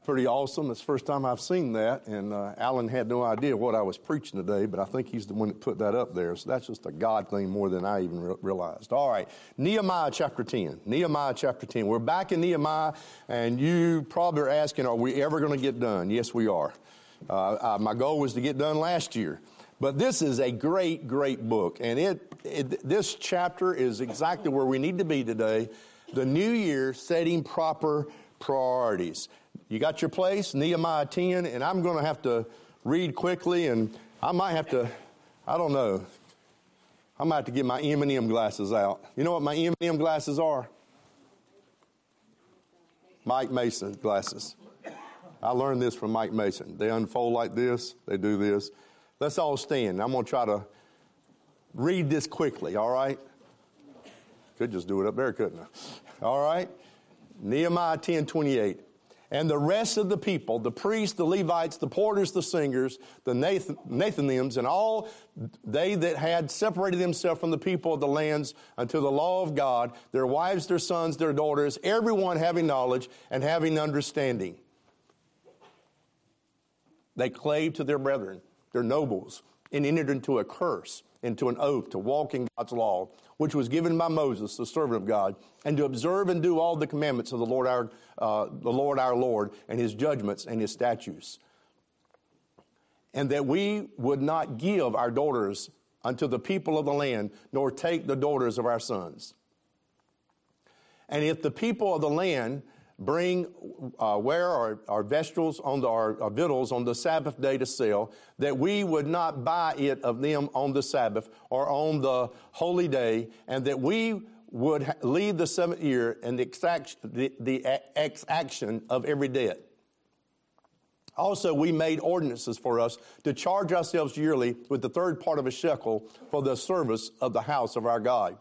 Pretty awesome. It's the first time I've seen that, and Alan had no idea what I was preaching today, but I think he's the one that put that up there, so that's just a God thing more than I even realized. All right, Nehemiah chapter 10. Nehemiah chapter 10. We're back in Nehemiah, and you probably are asking, are we ever going to get done? Yes, we are. My goal was to get done last year. But this is a great, great book, and this chapter is exactly where we need to be today. The new year, setting proper priorities. You got your place, Nehemiah 10, and I'm going to have to read quickly, and I might have to, I don't know, I might have to get my M&M glasses out. You know what my M&M glasses are? Mike Mason glasses. I learned this from Mike Mason. They unfold like this. They do this. Let's all stand. I'm going to try to read this quickly, all right? Could just do it up there, couldn't I? All right? Nehemiah 10:28. And the rest of the people, the priests, the Levites, the porters, the singers, the Nethinims, and all they that had separated themselves from the people of the lands unto the law of God, their wives, their sons, their daughters, everyone having knowledge and having understanding. They clave to their brethren, their nobles, and entered into a curse, into an oath to walk in God's law, which was given by Moses, the servant of God, and to observe and do all the commandments of the Lord our Lord, and his judgments and his statutes. And that we would not give our daughters unto the people of the land, nor take the daughters of our sons. And if the people of the land bring ware our vegetables on our victuals on the Sabbath day to sell, that we would not buy it of them on the Sabbath or on the holy day, and that we would leave the seventh year and the exaction of every debt. Also, we made ordinances for us to charge ourselves yearly with the third part of a shekel for the service of the house of our God,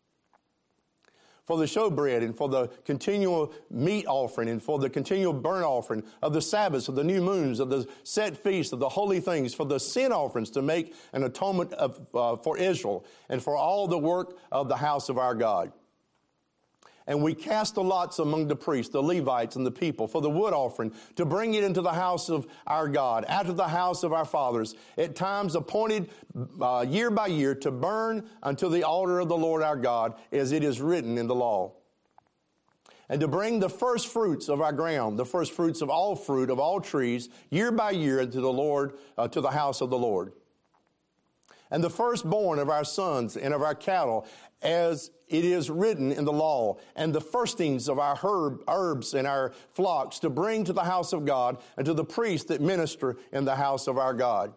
for the showbread, and for the continual meat offering, and for the continual burnt offering of the Sabbaths, of the new moons, of the set feasts, of the holy things, for the sin offerings to make an atonement for Israel, and for all the work of the house of our God. And we cast the lots among the priests, the Levites, and the people for the wood offering to bring it into the house of our God, out of the house of our fathers, at times appointed year by year to burn unto the altar of the Lord our God, as it is written in the law. And to bring the first fruits of our ground, the first fruits of all fruit of all trees, year by year into the Lord, to the house of the Lord. And the firstborn of our sons and of our cattle, as it is written in the law, and the firstings of our herbs and our flocks, to bring to the house of God, and to the priests that minister in the house of our God.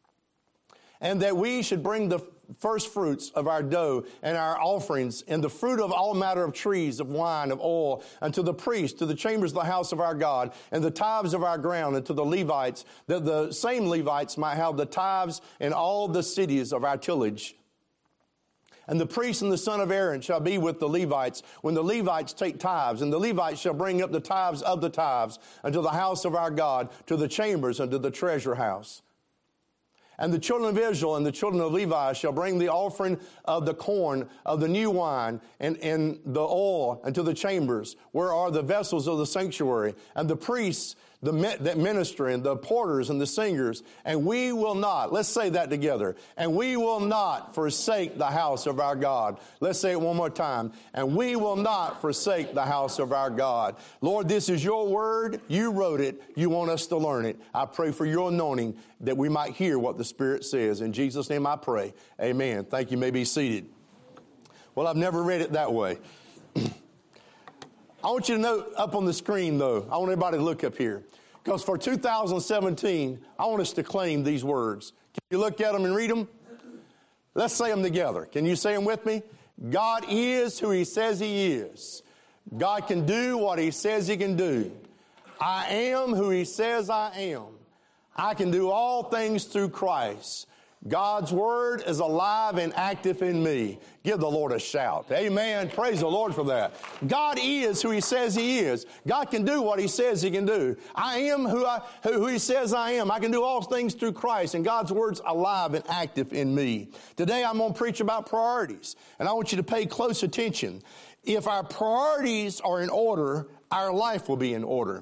And that we should bring the first fruits of our dough and our offerings, and the fruit of all manner of trees, of wine, of oil, unto the priests, to the chambers of the house of our God, and the tithes of our ground, and to the Levites, that the same Levites might have the tithes in all the cities of our tillage. And the priest and the son of Aaron shall be with the Levites when the Levites take tithes, and the Levites shall bring up the tithes of the tithes unto the house of our God, to the chambers, and to the treasure house. And the children of Israel and the children of Levi shall bring the offering of the corn, of the new wine, and the oil into the chambers, where are the vessels of the sanctuary, and the priests that minister, and the porters and the singers. And we will not, let's say that together, and we will not forsake the house of our God. Let's say it one more time. And we will not forsake the house of our God. Lord, this is your word. You wrote it. You want us to learn it. I pray for your anointing that we might hear what the Spirit says. In Jesus' name I pray. Amen. Thank you. You may be seated. Well, I've never read it that way. I want you to note up on the screen, though, I want everybody to look up here. Because for 2017, I want us to claim these words. Can you look at them and read them? Let's say them together. Can you say them with me? God is who he says he is. God can do what he says he can do. I am who he says I am. I can do all things through Christ. God's word is alive and active in me. Give the Lord a shout. Amen. Praise the Lord for that. God is who he says he is. God can do what he says he can do. I am who he says I am. I can do all things through Christ, and God's word's alive and active in me. Today I'm going to preach about priorities, and I want you to pay close attention. If our priorities are in order, our life will be in order.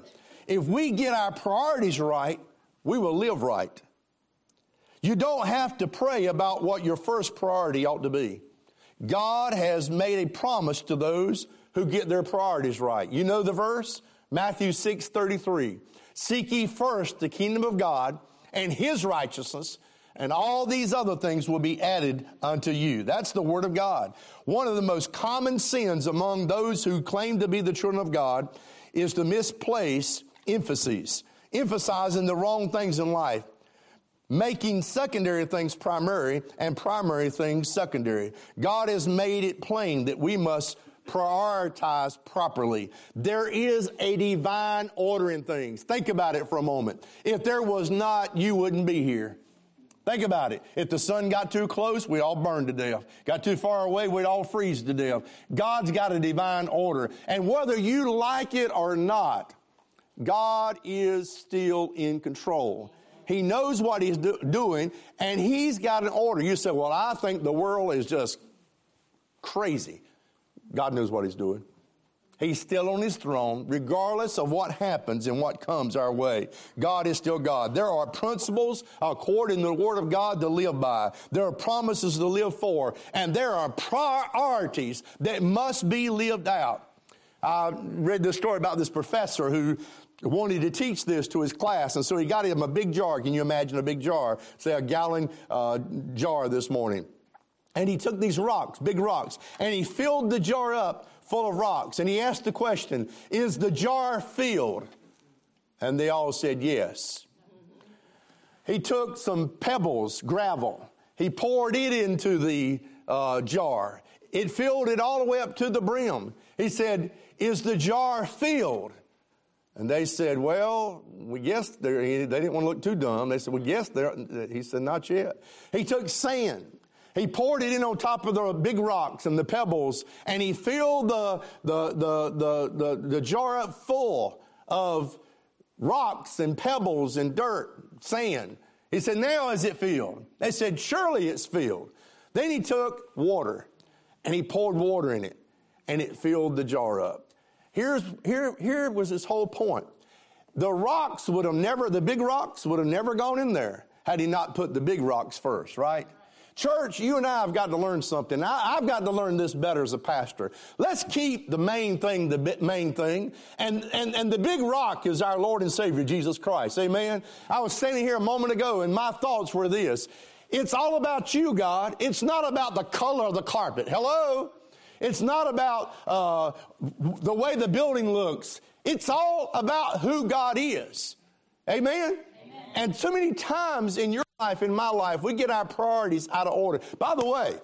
if we get our priorities right, we will live right. You don't have to pray about what your first priority ought to be. God has made a promise to those who get their priorities right. You know the verse? Matthew 6:33. Seek ye first the kingdom of God and his righteousness, and all these other things will be added unto you. That's the word of God. One of the most common sins among those who claim to be the children of God is to misplace emphases, emphasizing the wrong things in life, making secondary things primary and primary things secondary. God has made it plain that we must prioritize properly. There is a divine order in things. Think about it for a moment. If there was not, you wouldn't be here. Think about it. If the sun got too close, we'd all burn to death. Got too far away, we'd all freeze to death. God's got a divine order. And whether you like it or not, God is still in control. He knows what he's doing, and he's got an order. You say, well, I think the world is just crazy. God knows what he's doing. He's still on his throne, regardless of what happens and what comes our way. God is still God. There are principles according to the Word of God to live by. There are promises to live for. And there are priorities that must be lived out. I read this story about this professor who wanted to teach this to his class. And so he got him a big jar. Can you imagine a big jar? Say a gallon jar this morning. And he took these rocks, big rocks, and he filled the jar up full of rocks. And he asked the question, is the jar filled? And they all said yes. He took some pebbles, gravel. He poured it into the jar. It filled it all the way up to the brim. He said, is the jar filled? And they said, well, we guess they didn't want to look too dumb. They said, well, yes, he said, not yet. He took sand. He poured it in on top of the big rocks and the pebbles, and he filled the jar up full of rocks and pebbles and dirt, sand. He said, now is it filled? They said, surely it's filled. Then he took water, and he poured water in it, and it filled the jar up. Here was his whole point. The big rocks would have never gone in there had he not put the big rocks first, right? Church, you and I have got to learn something. I've got to learn this better as a pastor. Let's keep the main thing the main thing. And the big rock is our Lord and Savior, Jesus Christ. Amen? I was standing here a moment ago, and my thoughts were this. It's all about you, God. It's not about the color of the carpet. Hello? It's not about the way the building looks. It's all about who God is. Amen? And so many times in your life, in my life, we get our priorities out of order. By the way,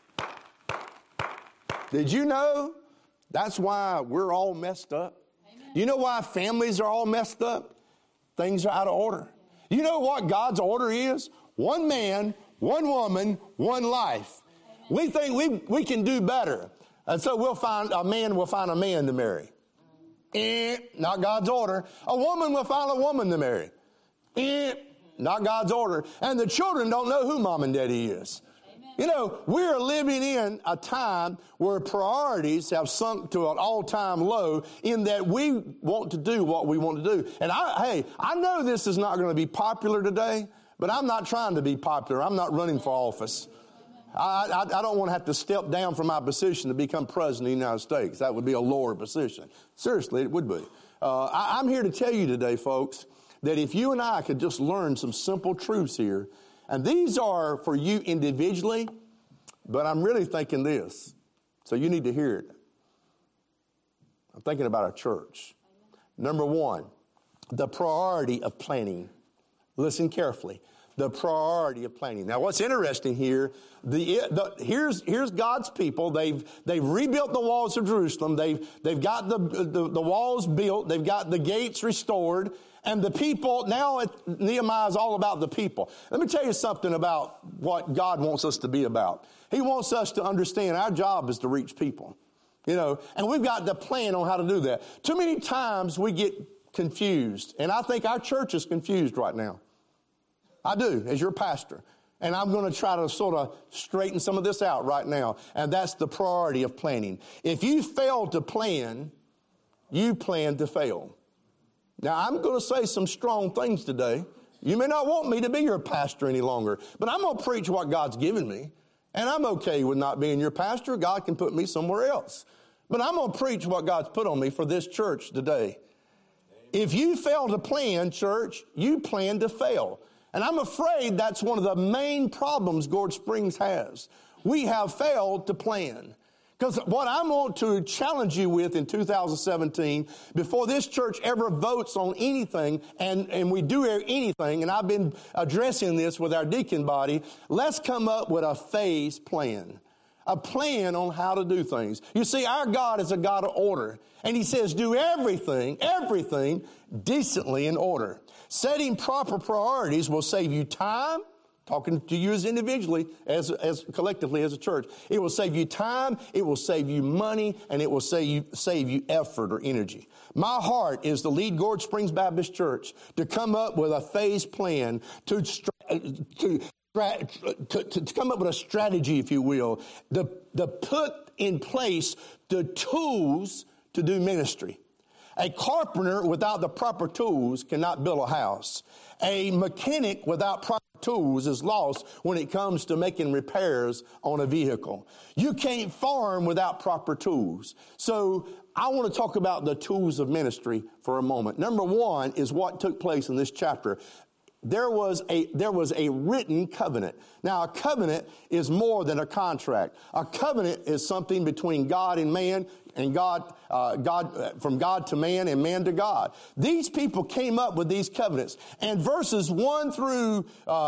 did you know that's why we're all messed up? Amen. You know why families are all messed up? Things are out of order. You know what God's order is? One man, one woman, one life. Amen. We think we can do better. And so we'll find a man to marry. Not God's order. A woman will find a woman to marry. Not God's order. And the children don't know who mom and daddy is. Amen. You know, we're living in a time where priorities have sunk to an all-time low in that we want to do what we want to do. And I know this is not going to be popular today, but I'm not trying to be popular. I'm not running for office. I don't want to have to step down from my position to become president of the United States. That would be a lower position. Seriously, it would be. I'm here to tell you today, folks, that if you and I could just learn some simple truths here, and these are for you individually, but I'm really thinking this, so you need to hear it. I'm thinking about our church. Number one, the priority of planning. Listen carefully. The priority of planning. Now, what's interesting here, here's God's people. They've rebuilt the walls of Jerusalem. They've got the walls built. They've got the gates restored. And the people, now Nehemiah is all about the people. Let me tell you something about what God wants us to be about. He wants us to understand our job is to reach people. You know, and we've got to plan on how to do that. Too many times we get confused. And I think our church is confused right now. I do, as your pastor. And I'm going to try to sort of straighten some of this out right now. And that's the priority of planning. If you fail to plan, you plan to fail. Now, I'm going to say some strong things today. You may not want me to be your pastor any longer, but I'm going to preach what God's given me. And I'm okay with not being your pastor. God can put me somewhere else. But I'm going to preach what God's put on me for this church today. If you fail to plan, church, you plan to fail. And I'm afraid that's one of the main problems Gorge Springs has. We have failed to plan. Because what I want to challenge you with in 2017, before this church ever votes on anything, and we do anything, and I've been addressing this with our deacon body, let's come up with a phased plan. A plan on how to do things. You see, our God is a God of order. And He says do everything decently in order. Setting proper priorities will save you time, talking to you as individually, as collectively as a church. It will save you time, it will save you money, and it will save you effort or energy. My heart is to lead Gorge Springs Baptist Church to come up with a phased plan to come up with a strategy, if you will, to put in place the tools to do ministry. A carpenter without the proper tools cannot build a house. A mechanic without proper tools is lost when it comes to making repairs on a vehicle. You can't farm without proper tools. So I want to talk about the tools of ministry for a moment. Number one is what took place in this chapter. There was a written covenant. Now, a covenant is more than a contract. A covenant is something between God and man, and from God to man, and man to God. These people came up with these covenants. And verses 1 through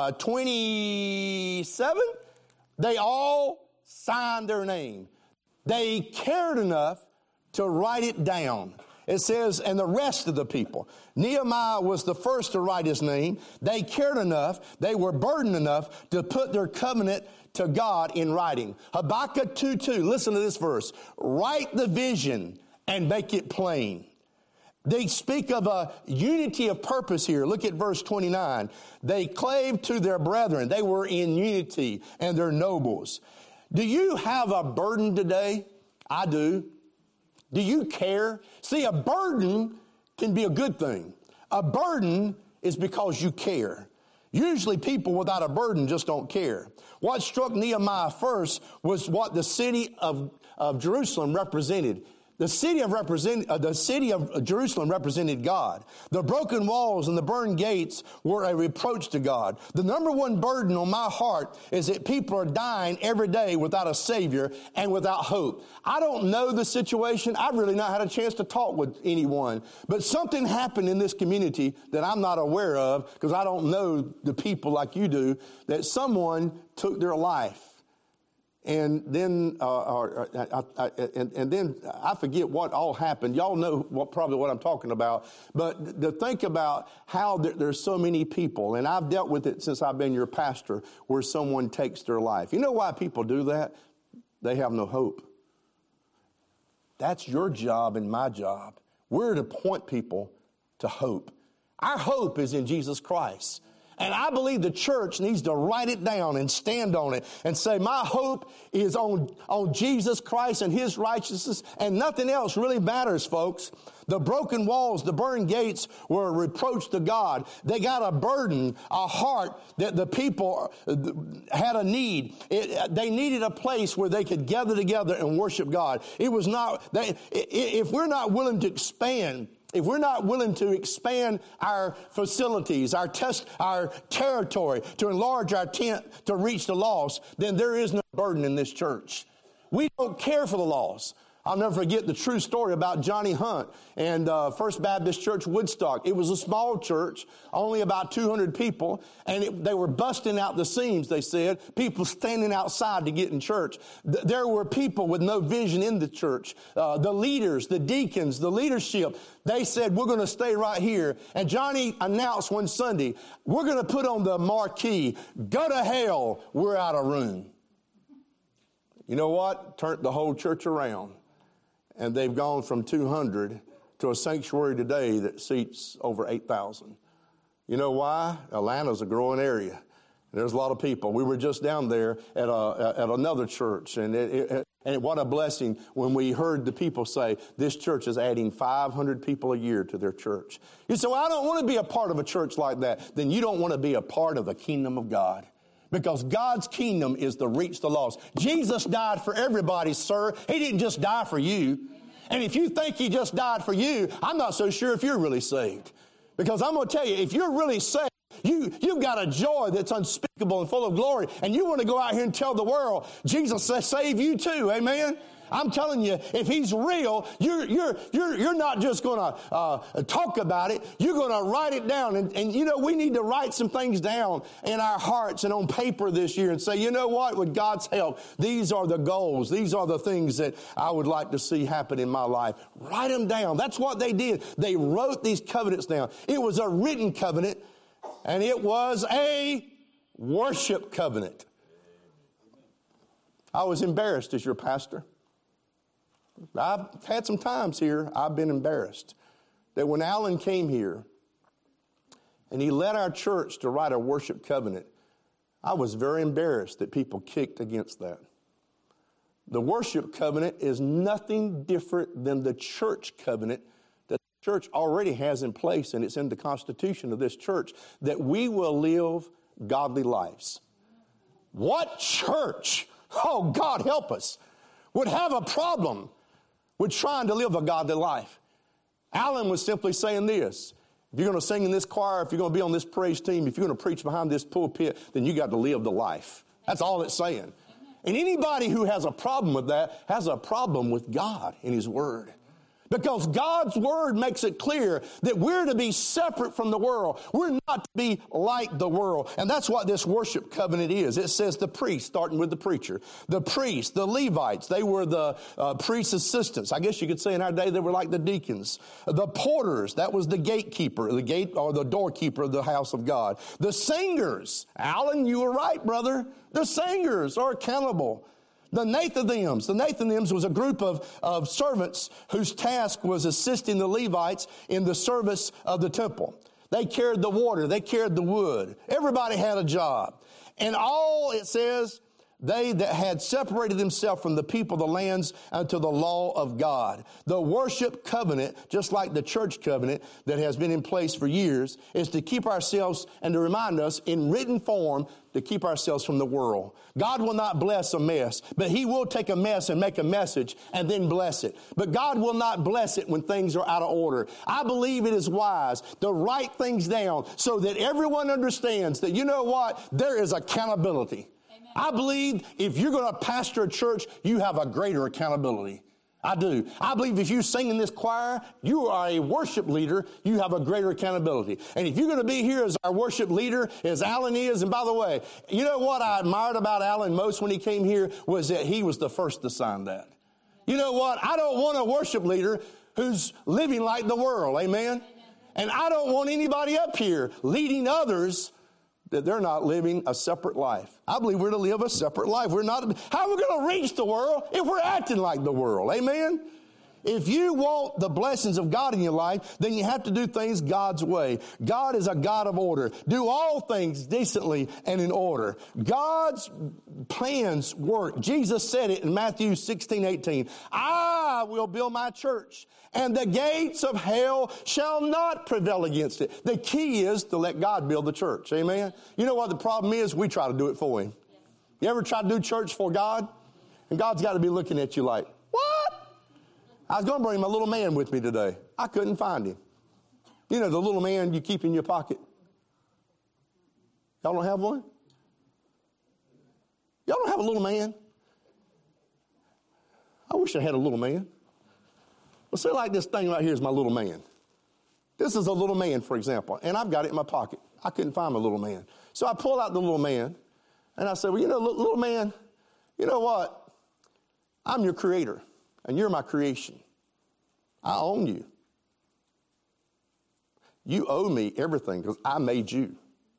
27, they all signed their name. They cared enough to write it down. It says, and the rest of the people. Nehemiah was the first to write his name. They cared enough, they were burdened enough to put their covenant to God in writing. Habakkuk 2:2, listen to this verse. Write the vision and make it plain. They speak of a unity of purpose here. Look at verse 29. They clave to their brethren. They were in unity, and they're nobles. Do you have a burden today? I do. Do you care? See, a burden can be a good thing. A burden is because you care. Usually people without a burden just don't care. What struck Nehemiah first was what the city of Jerusalem represented. The city of Jerusalem represented God. The broken walls and the burned gates were a reproach to God. The number one burden on my heart is that people are dying every day without a Savior and without hope. I don't know the situation. I've really not had a chance to talk with anyone. But something happened in this community that I'm not aware of, because I don't know the people like you do, that someone took their life. And then, then I forget what all happened. Y'all know probably what I'm talking about. But to think about how there's so many people, and I've dealt with it since I've been your pastor, where someone takes their life. You know why people do that? They have no hope. That's your job and my job. We're to point people to hope. Our hope is in Jesus Christ. And I believe the church needs to write it down and stand on it and say, my hope is on Jesus Christ and His righteousness, and nothing else really matters, folks. The broken walls, the burned gates were a reproach to God. They got a burden, a heart that the people had a need. They needed a place where they could gather together and worship God. It was not, if we're not willing to expand, if we're not willing to expand our facilities, our territory, to enlarge our tent to reach the lost, then there is no burden in this church. We don't care for the lost. I'll never forget the true story about Johnny Hunt and First Baptist Church Woodstock. It was a small church, only about 200 people, and they were busting out the seams, they said, people standing outside to get in church. There were people with no vision in the church. The leaders, the deacons, the leadership, they said, we're going to stay right here. And Johnny announced one Sunday, we're going to put on the marquee, go to hell, we're out of room. You know what? Turned the whole church around. And they've gone from 200 to a sanctuary today that seats over 8,000. You know why? Atlanta's a growing area. There's a lot of people. We were just down there at another church, and what a blessing when we heard the people say, this church is adding 500 people a year to their church. You say, well, I don't want to be a part of a church like that. Then you don't want to be a part of the kingdom of God. Because God's kingdom is to reach the lost. Jesus died for everybody, sir. He didn't just die for you. And if you think he just died for you, I'm not so sure if you're really saved. Because I'm going to tell you, if you're really saved, you've got a joy that's unspeakable and full of glory, and you want to go out here and tell the world, Jesus says, save you too, amen? I'm telling you, if he's real, you're not just going to talk about it. You're going to write it down. And you know, we need to write some things down in our hearts and on paper this year and say, you know what, with God's help, these are the goals. These are the things that I would like to see happen in my life. Write them down. That's what they did. They wrote these covenants down. It was a written covenant, and it was a worship covenant. I was embarrassed as your pastor. I've had some times here I've been embarrassed that when Alan came here and he led our church to write a worship covenant, I was very embarrassed that people kicked against that. The worship covenant is nothing different than the church covenant that the church already has in place, and it's in the constitution of this church, that we will live godly lives. What church, oh God help us, would have a problem with trying to live a godly life? Alan was simply saying this: if you're going to sing in this choir, if you're going to be on this praise team, if you're going to preach behind this pulpit, then you got to live the life. That's all it's saying. And anybody who has a problem with that has a problem with God and his word. Because God's word makes it clear that we're to be separate from the world. We're not to be like the world. And that's what this worship covenant is. It says the priest, starting with the preacher. The priests, the Levites, they were the priest's assistants. I guess you could say in our day they were like the deacons. The porters, that was the gatekeeper, the gate or the doorkeeper of the house of God. The singers, Alan, you were right, brother. The singers are accountable. The Nathanims was a group of servants whose task was assisting the Levites in the service of the temple. They carried the water. They carried the wood. Everybody had a job. And all, it says, they that had separated themselves from the people of the lands unto the law of God. The worship covenant, just like the church covenant that has been in place for years, is to keep ourselves and to remind us in written form to keep ourselves from the world. God will not bless a mess, but he will take a mess and make a message and then bless it. But God will not bless it when things are out of order. I believe it is wise to write things down so that everyone understands that, you know what, there is accountability. I believe if you're going to pastor a church, you have a greater accountability. I do. I believe if you sing in this choir, you are a worship leader, you have a greater accountability. And if you're going to be here as our worship leader, as Alan is, and by the way, you know what I admired about Alan most when he came here was that he was the first to sign that. You know what? I don't want a worship leader who's living like the world. Amen? And I don't want anybody up here leading others that they're not living a separate life. I believe we're to live a separate life. How are we going to reach the world if we're acting like the world? Amen? If you want the blessings of God in your life, then you have to do things God's way. God is a God of order. Do all things decently and in order. God's plans work. Jesus said it in Matthew 16:18. I will build my church, and the gates of hell shall not prevail against it. The key is to let God build the church. Amen? You know what the problem is? We try to do it for him. You ever try to do church for God? And God's got to be looking at you like, what? I was going to bring my little man with me today. I couldn't find him. You know, the little man you keep in your pocket. Y'all don't have one? Y'all don't have a little man? I wish I had a little man. Well, say like this thing right here is my little man. This is a little man, for example, and I've got it in my pocket. I couldn't find my little man. So I pull out the little man, and I say, well, you know, little man, you know what? I'm your creator, and you're my creation. I own you. You owe me everything because I made you.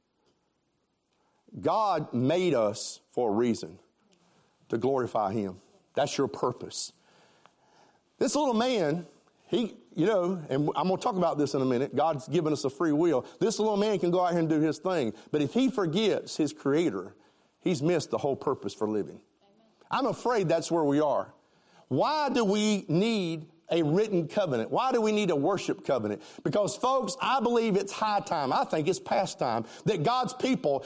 God made us for a reason, to glorify him. That's your purpose. This little man, he you know, and I'm going to talk about this in a minute. God's given us a free will. This little man can go out here and do his thing. But if he forgets his creator, he's missed the whole purpose for living. I'm afraid that's where we are. Why do we need a written covenant? Why do we need a worship covenant? Because, folks, I believe it's high time. I think it's past time that God's people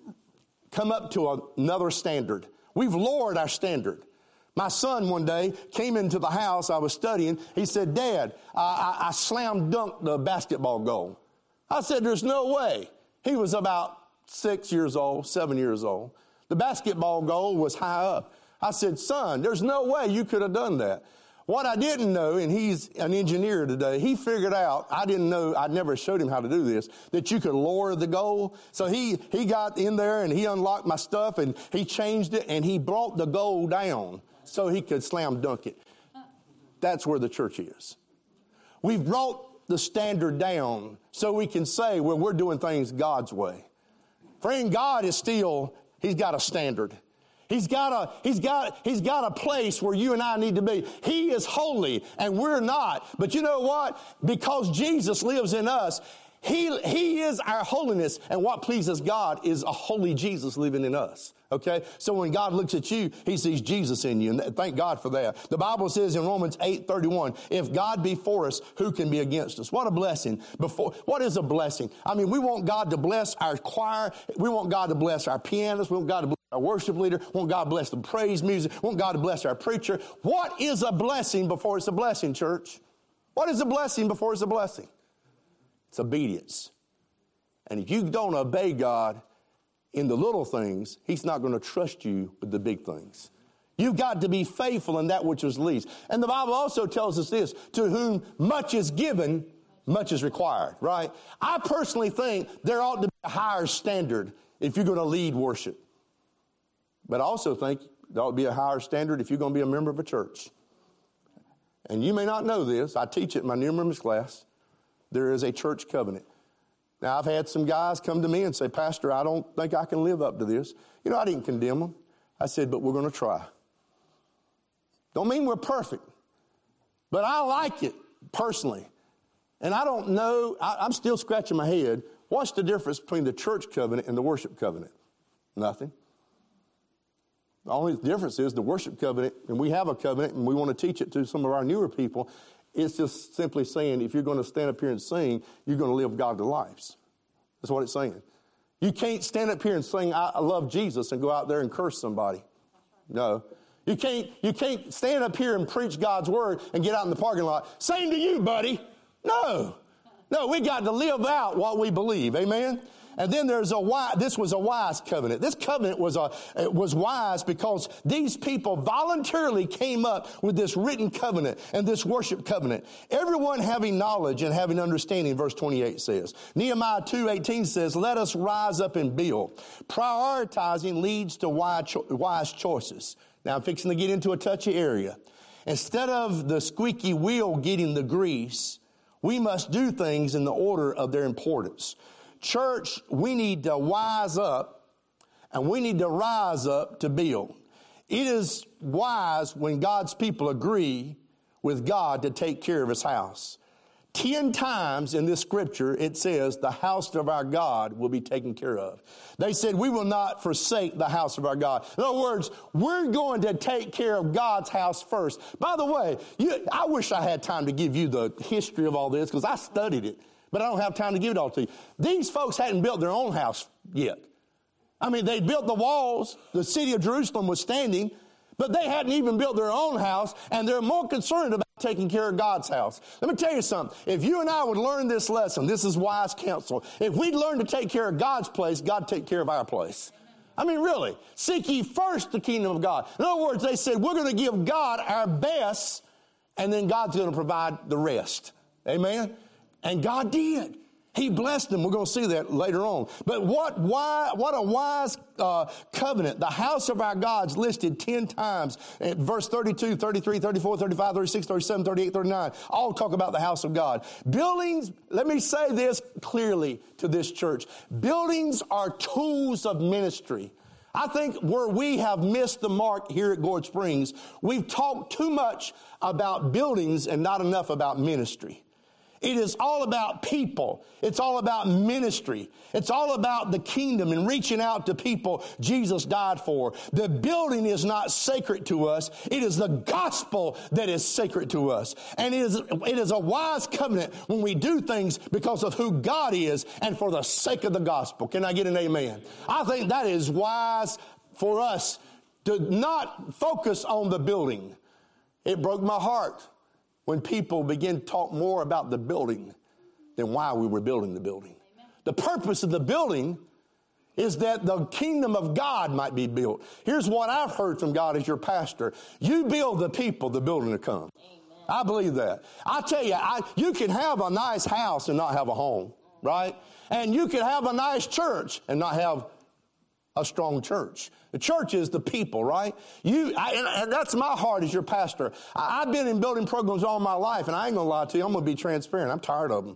come up to another standard. We've lowered our standard. My son one day came into the house I was studying. He said, Dad, I slam dunked the basketball goal. I said, there's no way. He was about 6 years old, 7 years old. The basketball goal was high up. I said, son, there's no way you could have done that. What I didn't know, and he's an engineer today, he figured out, I didn't know, I never showed him how to do this, that you could lower the goal. So he got in there and he unlocked my stuff and he changed it and he brought the goal down so he could slam dunk it. That's where the church is. We've brought the standard down so we can say, well, we're doing things God's way. Friend, God is still, he's got a standard. He's got a place where you and I need to be. He is holy and we're not. But you know what? Because Jesus lives in us, He is our holiness. And what pleases God is a holy Jesus living in us. Okay? So when God looks at you, he sees Jesus in you. And thank God for that. The Bible says in Romans 8:31, if God be for us, who can be against us? What a blessing. What is a blessing? I mean, we want God to bless our choir. We want God to bless our pianists. We want God to bless our worship leader. We want God to bless the praise music. We want God to bless our preacher. What is a blessing before it's a blessing, church? What is a blessing before it's a blessing? It's obedience. And if you don't obey God in the little things, he's not going to trust you with the big things. You've got to be faithful in that which is least. And the Bible also tells us this, to whom much is given, much is required, right? I personally think there ought to be a higher standard if you're going to lead worship. But I also think there ought to be a higher standard if you're going to be a member of a church. And you may not know this. I teach it in my new members class. There is a church covenant. Now, I've had some guys come to me and say, Pastor, I don't think I can live up to this. You know, I didn't condemn them. I said, but we're going to try. Don't mean we're perfect. But I like it personally. And I don't know, I'm still scratching my head. What's the difference between the church covenant and the worship covenant? Nothing. The only difference is the worship covenant, and we have a covenant, and we want to teach it to some of our newer people. It's just simply saying if you're going to stand up here and sing, you're going to live godly lives. That's what it's saying. You can't stand up here and sing, I love Jesus, and go out there and curse somebody. No. You can't stand up here and preach God's word and get out in the parking lot. Same to you, buddy. No. No, we got to live out what we believe. Amen? And then this was a wise covenant. This covenant was wise because these people voluntarily came up with this written covenant and this worship covenant. Everyone having knowledge and having understanding, verse 28 says. Nehemiah 2:18 says, let us rise up and build. Prioritizing leads to wise choices. Now I'm fixing to get into a touchy area. Instead of the squeaky wheel getting the grease, we must do things in the order of their importance. Church, we need to wise up and we need to rise up to build. It is wise when God's people agree with God to take care of his house. 10 times in this scripture, it says the house of our God will be taken care of. They said, we will not forsake the house of our God. In other words, we're going to take care of God's house first. By the way, I wish I had time to give you the history of all this because I studied it. But I don't have time to give it all to you. These folks hadn't built their own house yet. I mean, they built the walls. The city of Jerusalem was standing, but they hadn't even built their own house, and they're more concerned about taking care of God's house. Let me tell you something. If you and I would learn this lesson, this is wise counsel. If we'd learn to take care of God's place, God would take care of our place. I mean, really. Seek ye first the kingdom of God. In other words, they said, we're going to give God our best, and then God's going to provide the rest. Amen? And God did. He blessed them. We're going to see that later on. But what a wise covenant. The house of our God's listed 10 times. In verse 32, 33, 34, 35, 36, 37, 38, 39. All talk about the house of God. Buildings, let me say this clearly to this church. Buildings are tools of ministry. I think where we have missed the mark here at Gorge Springs, we've talked too much about buildings and not enough about ministry. It is all about people. It's all about ministry. It's all about the kingdom and reaching out to people Jesus died for. The building is not sacred to us. It is the gospel that is sacred to us. And it is a wise covenant when we do things because of who God is and for the sake of the gospel. Can I get an amen? I think that is wise for us to not focus on the building. It broke my heart when people begin to talk more about the building than why we were building the building. Amen. The purpose of the building is that the kingdom of God might be built. Here's what I've heard from God as your pastor. You build the people, the building will come. Amen. I believe that. I tell you, you can have a nice house and not have a home, right? And you can have a nice church and not have a strong church. The church is the people, right? And that's my heart as your pastor. I've been in building programs all my life, and I ain't going to lie to you. I'm going to be transparent. I'm tired of them.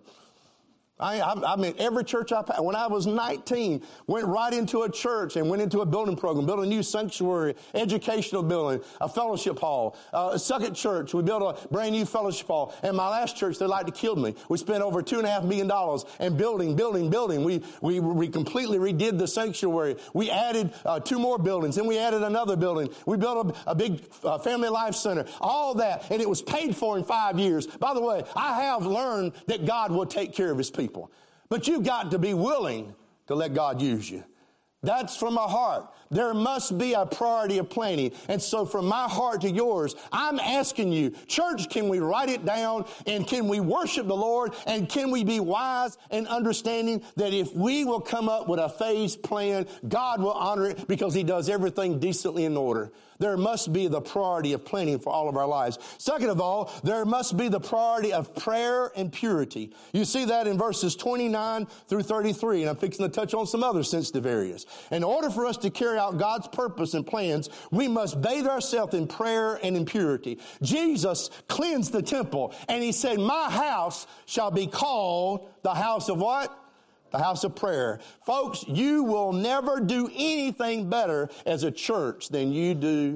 I mean, every church when I was 19, went right into a church and went into a building program, built a new sanctuary, educational building, a fellowship hall. A second church, we built a brand new fellowship hall. And my last church, they like to kill me. We spent over $2.5 million and building. We completely redid the sanctuary. We added 2 more buildings, and we added another building. We built a big family life center, all that. And it was paid for in 5 years. By the way, I have learned that God will take care of his people. But you've got to be willing to let God use you. That's from my heart. There must be a priority of planning. And so from my heart to yours, I'm asking you, church, can we write it down? And can we worship the Lord? And can we be wise and understanding that if we will come up with a phased plan, God will honor it because he does everything decently in order. There must be the priority of planning for all of our lives. Second of all, there must be the priority of prayer and purity. You see that in verses 29 through 33, and I'm fixing to touch on some other sensitive areas. In order for us to carry out God's purpose and plans, we must bathe ourselves in prayer and in purity. Jesus cleansed the temple, and he said, my house shall be called the house of what? The house of prayer. Folks, you will never do anything better as a church than you do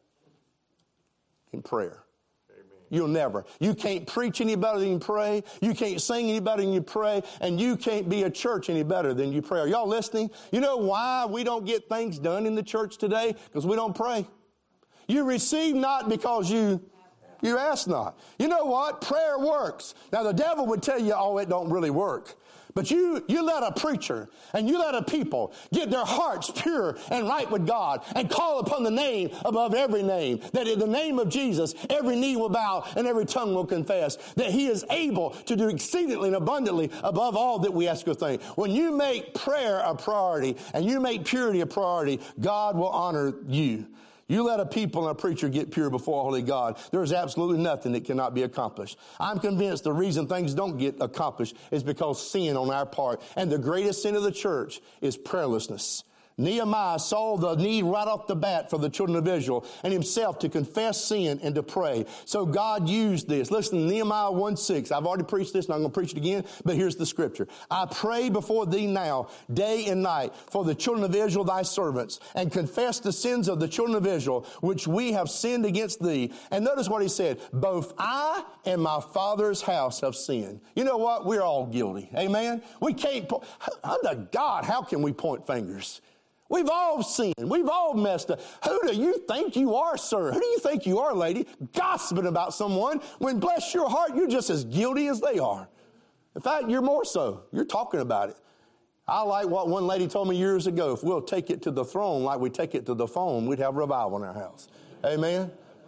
in prayer. Amen. You'll never. You can't preach any better than you pray. You can't sing any better than you pray. And you can't be a church any better than you pray. Are y'all listening? You know why we don't get things done in the church today? Because we don't pray. You receive not because you ask not. You know what? Prayer works. Now the devil would tell you, oh, it don't really work. But you let a preacher and you let a people get their hearts pure and right with God and call upon the name above every name. That in the name of Jesus, every knee will bow and every tongue will confess that he is able to do exceedingly and abundantly above all that we ask or think. When you make prayer a priority and you make purity a priority, God will honor you. You let a people and a preacher get pure before holy God, there is absolutely nothing that cannot be accomplished. I'm convinced the reason things don't get accomplished is because sin on our part. And the greatest sin of the church is prayerlessness. Nehemiah saw the need right off the bat for the children of Israel and himself to confess sin and to pray. So God used this. Listen to Nehemiah 1:6. I've already preached this and I'm going to preach it again, but here's the scripture. I pray before thee now, day and night, for the children of Israel, thy servants, and confess the sins of the children of Israel, which we have sinned against thee. And notice what he said. Both I and my father's house have sinned. You know what? We're all guilty. Amen? We can't, under God, how can we point fingers? We've all sinned. We've all messed up. Who do you think you are, sir? Who do you think you are, lady? Gossiping about someone when, bless your heart, you're just as guilty as they are. In fact, you're more so. You're talking about it. I like what one lady told me years ago. If we'll take it to the throne like we take it to the phone, we'd have revival in our house. Amen?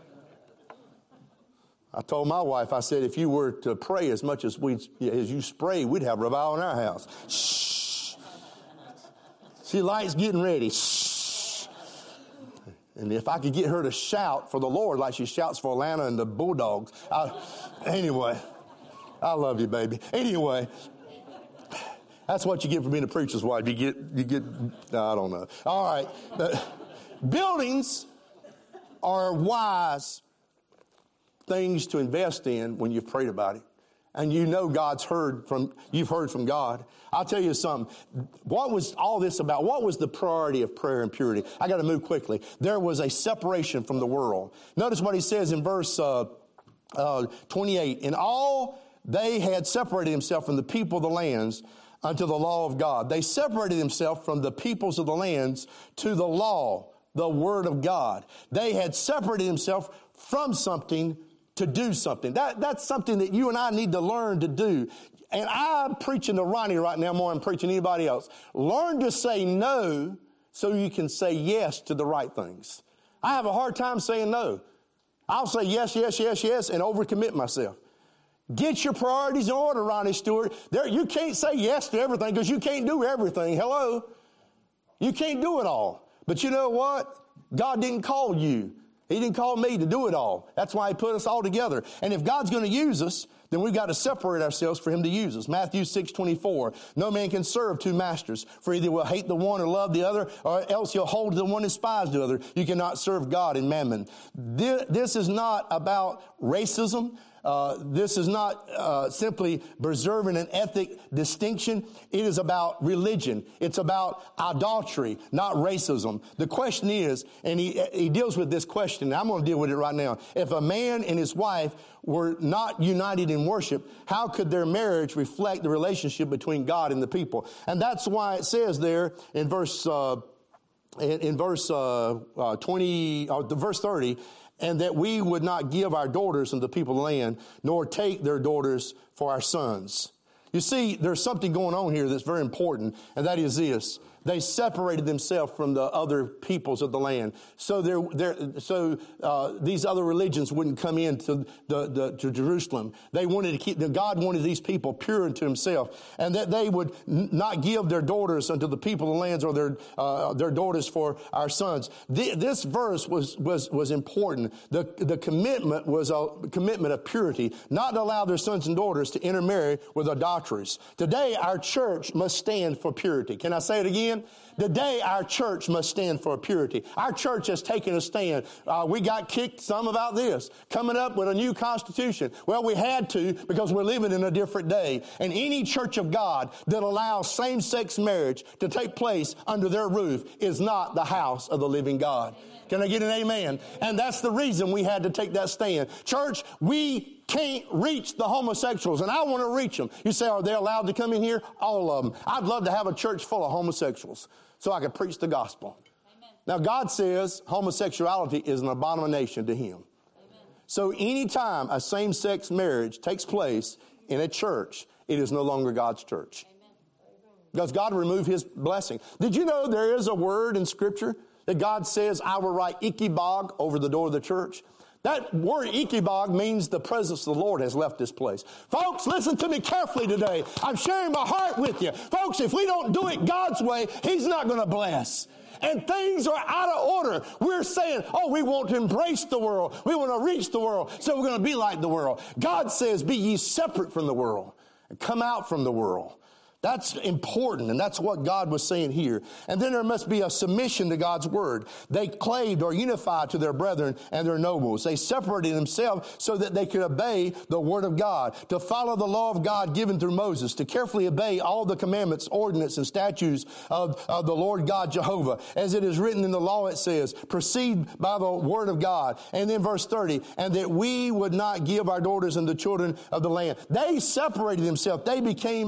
I told my wife, I said, if you were to pray as much as you spray, we'd have revival in our house. Shh. She likes getting ready. Shh. And if I could get her to shout for the Lord like she shouts for Atlanta and the Bulldogs. Anyway, I love you, baby. Anyway, that's what you get for being a preacher's wife. You get, I don't know. All right. Buildings are wise things to invest in when you've prayed about it. and you know you've heard from God. I'll tell you something. What was all this about? What was the priority of prayer and purity? I got to move quickly. There was a separation from the world. Notice what he says in verse 28. In all they had separated themselves from the people of the lands unto the law of God. They separated themselves from the peoples of the lands to the law, the word of God. They had separated themselves from something to do something. That's something that you and I need to learn to do. And I'm preaching to Ronnie right now more than I'm preaching to anybody else. Learn to say no so you can say yes to the right things. I have a hard time saying no. I'll say yes, yes, yes, yes, and overcommit myself. Get your priorities in order, Ronnie Stewart. You can't say yes to everything because you can't do everything. Hello? You can't do it all. But you know what? God didn't call you. He didn't call me to do it all. That's why he put us all together. And if God's going to use us, then we've got to separate ourselves for him to use us. Matthew 6:24. No man can serve two masters, for either will hate the one or love the other, or else you'll hold to the one and despise the other. You cannot serve God and mammon. This is not about racism. This is not simply preserving an ethnic distinction. It is about religion. It's about idolatry, not racism. The question is, and he deals with this question, and I'm going to deal with it right now. If a man and his wife were not united in worship, how could their marriage reflect the relationship between God and the people? And that's why it says there in verse 30, and that we would not give our daughters unto the people of the land, nor take their daughters for our sons. You see, there's something going on here that's very important, and that is this. They separated themselves from the other peoples of the land. So these other religions wouldn't come into to Jerusalem. They wanted to God wanted these people pure unto himself, and that they would not give their daughters unto the people of the lands, or their daughters for our sons. This verse was important. The commitment was a commitment of purity, not to allow their sons and daughters to intermarry with adulteries. Today, our church must stand for purity. Can I say it again? Today, our church must stand for purity. Our church has taken a stand. We got kicked some about this, coming up with a new constitution. Well, we had to because we're living in a different day. And any church of God that allows same-sex marriage to take place under their roof is not the house of the living God. Amen. Can I get an amen? And that's the reason we had to take that stand. Church, we can't reach the homosexuals, and I want to reach them. You say, are they allowed to come in here? All of them. I'd love to have a church full of homosexuals so I could preach the gospel. Amen. Now, God says homosexuality is an abomination to him. Amen. So anytime a same-sex marriage takes place in a church, it is no longer God's church. Amen. Because God removed his blessing. Did you know there is a word in Scripture that God says, I will write Ikebog over the door of the church? That word Ikebog means the presence of the Lord has left this place. Folks, listen to me carefully today. I'm sharing my heart with you. Folks, if we don't do it God's way, he's not going to bless. And things are out of order. We're saying, we want to embrace the world. We want to reach the world, so we're going to be like the world. God says, be ye separate from the world and come out from the world. That's important, and that's what God was saying here. And then there must be a submission to God's word. They clave or unified to their brethren and their nobles. They separated themselves so that they could obey the word of God, to follow the law of God given through Moses, to carefully obey all the commandments, ordinances, and statutes of the Lord God Jehovah. As it is written in the law, it says, proceed by the word of God. And then verse 30, and that we would not give our daughters unto the children of the land. They separated themselves. They became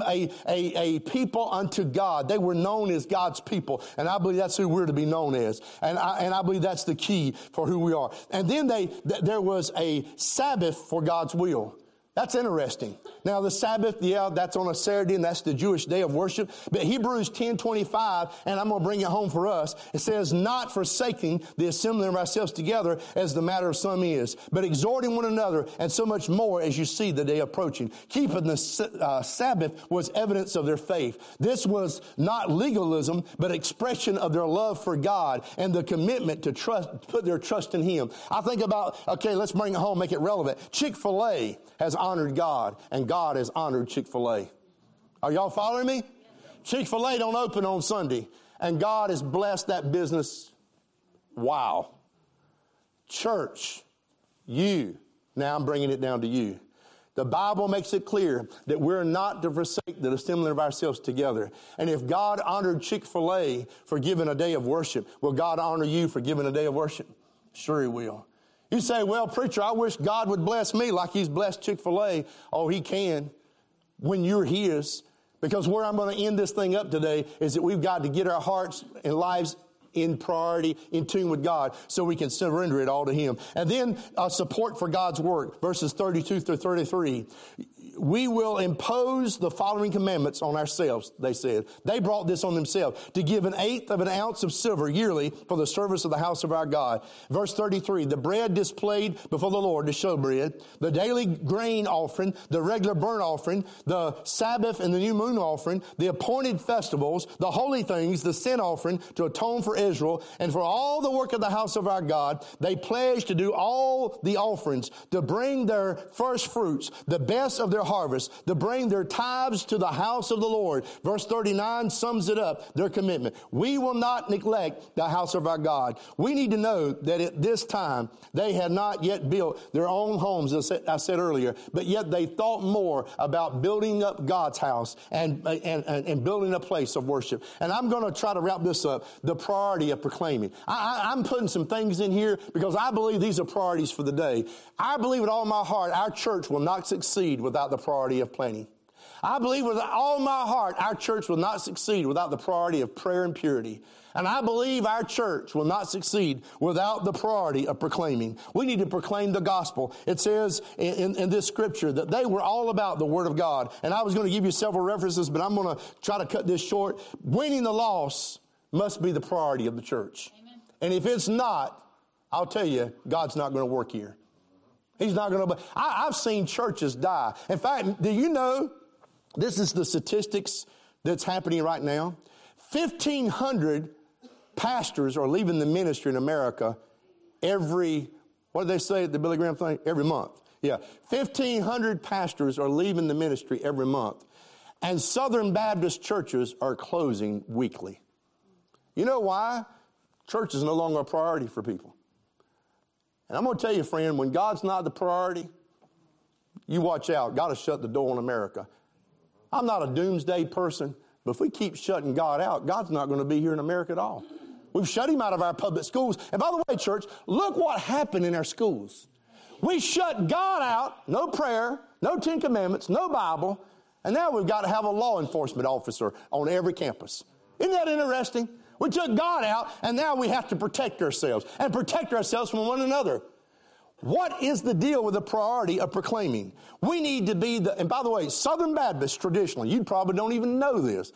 a people unto God. They were known as God's people. And I believe that's who we're to be known as. And I believe that's the key for who we are. And then there was a Sabbath for God's will. That's interesting. Now the Sabbath, that's on a Saturday, and that's the Jewish day of worship. But Hebrews 10:25, and I'm going to bring it home for us. It says, not forsaking the assembling of ourselves together as the matter of some is, but exhorting one another, and so much more as you see the day approaching. Keeping the Sabbath was evidence of their faith. This was not legalism, but expression of their love for God and the commitment to put their trust in him. I think about, let's bring it home, make it relevant. Chick-fil-A has honored God, and God has honored Chick-fil-A. Are y'all following me? Chick-fil-A don't open on Sunday, and God has blessed that business. Wow. Church, now I'm bringing it down to you. The Bible makes it clear that we're not to forsake the assembling of ourselves together. And if God honored Chick-fil-A for giving a day of worship, will God honor you for giving a day of worship? Sure He will. You say, well, preacher, I wish God would bless me like He's blessed Chick-fil-A. Oh, He can when you're His. Because where I'm going to end this thing up today is that we've got to get our hearts and lives in priority, in tune with God, so we can surrender it all to Him. And then support for God's work, verses 32 through 33. We will impose the following commandments on ourselves, they said. They brought this on themselves, to give 1/8 of an ounce of silver yearly for the service of the house of our God. Verse 33, the bread displayed before the Lord, the showbread, the daily grain offering, the regular burnt offering, the Sabbath and the new moon offering, the appointed festivals, the holy things, the sin offering to atone for Israel, and for all the work of the house of our God. They pledged to do all the offerings, to bring their first fruits, the best of their harvest, to bring their tithes to the house of the Lord. Verse 39 sums it up, their commitment. We will not neglect the house of our God. We need to know that at this time, they had not yet built their own homes, as I said earlier, but yet they thought more about building up God's house and building a place of worship. And I'm going to try to wrap this up, the priority of proclaiming. I'm putting some things in here because I believe these are priorities for the day. I believe with all my heart our church will not succeed without the priority of planning. I believe with all my heart our church will not succeed without the priority of prayer and purity. And I believe our church will not succeed without the priority of proclaiming. We need to proclaim the gospel. It says in this scripture that they were all about the Word of God. And I was going to give you several references, but I'm going to try to cut this short. Winning the lost must be the priority of the church. Amen. And if it's not, I'll tell you, God's not going to work here. He's not going to. I've seen churches die. In fact, do you know, this is the statistics that's happening right now. 1,500 pastors are leaving the ministry in America every, what do they say at the Billy Graham thing? Every month. Yeah. 1,500 pastors are leaving the ministry every month. And Southern Baptist churches are closing weekly. You know why? Church is no longer a priority for people. And I'm going to tell you, friend, when God's not the priority, you watch out. God will shut the door on America. I'm not a doomsday person, but if we keep shutting God out, God's not going to be here in America at all. We've shut Him out of our public schools. And by the way, church, look what happened in our schools. We shut God out, no prayer, no 10 Commandments, no Bible, and now we've got to have a law enforcement officer on every campus. Isn't that interesting? We took God out, and now we have to protect ourselves and protect ourselves from one another. What is the deal with the priority of proclaiming? We need to be and by the way, Southern Baptists traditionally, you probably don't even know this.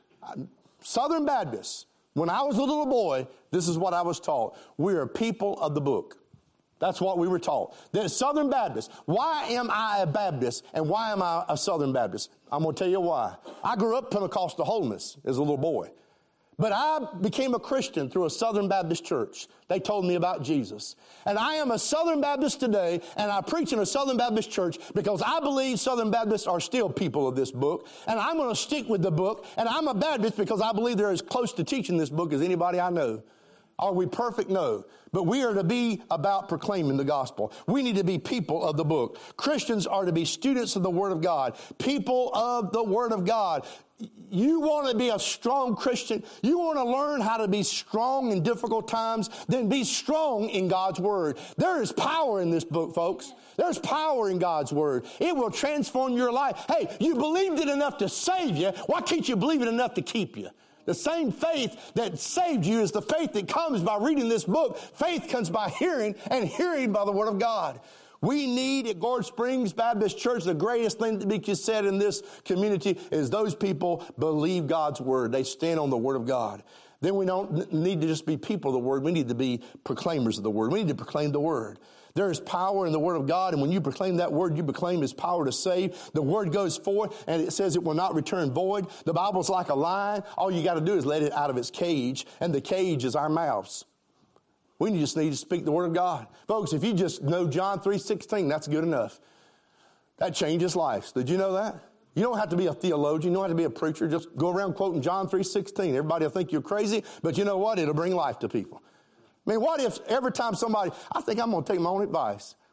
Southern Baptists, when I was a little boy, this is what I was taught. We are people of the book. That's what we were taught. The Southern Baptist. Why am I a Baptist and why am I a Southern Baptist? I'm going to tell you why. I grew up Pentecostal holiness as a little boy. But I became a Christian through a Southern Baptist church. They told me about Jesus. And I am a Southern Baptist today, and I preach in a Southern Baptist church because I believe Southern Baptists are still people of this book. And I'm going to stick with the book. And I'm a Baptist because I believe they're as close to teaching this book as anybody I know. Are we perfect? No. But we are to be about proclaiming the gospel. We need to be people of the book. Christians are to be students of the Word of God. People of the Word of God. You want to be a strong Christian, you want to learn how to be strong in difficult times, then be strong in God's Word. There is power in this book, folks. There's power in God's Word. It will transform your life. Hey, you believed it enough to save you. Why can't you believe it enough to keep you? The same faith that saved you is the faith that comes by reading this book. Faith comes by hearing, and hearing by the Word of God. We need at Gorge Springs Baptist Church, the greatest thing that be said in this community is those people believe God's Word. They stand on the Word of God. Then we don't need to just be people of the Word. We need to be proclaimers of the Word. We need to proclaim the Word. There is power in the Word of God, and when you proclaim that Word, you proclaim His power to save. The Word goes forth, and it says it will not return void. The Bible's like a lion. All you got to do is let it out of its cage, and the cage is our mouths. We just need to speak the Word of God. Folks, if you just know John 3:16, that's good enough. That changes lives. Did you know that? You don't have to be a theologian. You don't have to be a preacher. Just go around quoting John 3:16. Everybody will think you're crazy, but you know what? It'll bring life to people. I mean, what if every time somebody, I think I'm going to take my own advice.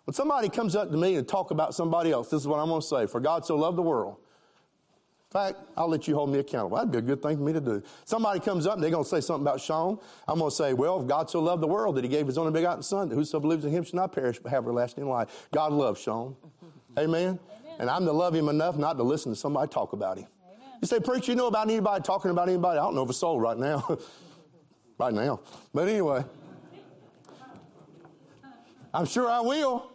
When somebody comes up to me and talk about somebody else, this is what I'm going to say. For God so loved the world. In fact, I'll let you hold me accountable. That'd be a good thing for me to do. Somebody comes up and they're going to say something about Sean. I'm going to say, well, if God so loved the world that he gave his only begotten son, that whoso believes in him shall not perish but have everlasting life. God loves Sean. Amen? And I'm to love him enough not to listen to somebody talk about him. Amen. You say, preacher, you know about anybody talking about anybody? I don't know of a soul right now. Right now. But anyway, I'm sure I will.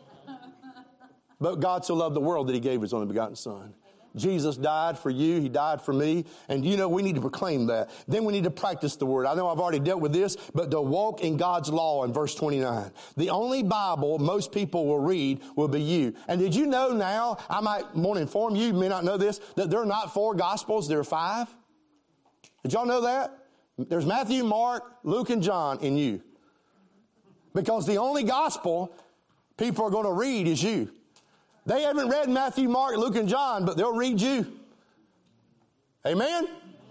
But God so loved the world that he gave his only begotten son. Jesus died for you. He died for me. And you know, we need to proclaim that. Then we need to practice the word. I know I've already dealt with this, but to walk in God's law in verse 29. The only Bible most people will read will be you. And did you know now, I might want to inform you may not know this, that there are not 4 Gospels, there are 5? Did y'all know that? There's Matthew, Mark, Luke, and John in you. Because the only Gospel people are going to read is you. They haven't read Matthew, Mark, Luke, and John, but they'll read you. Amen?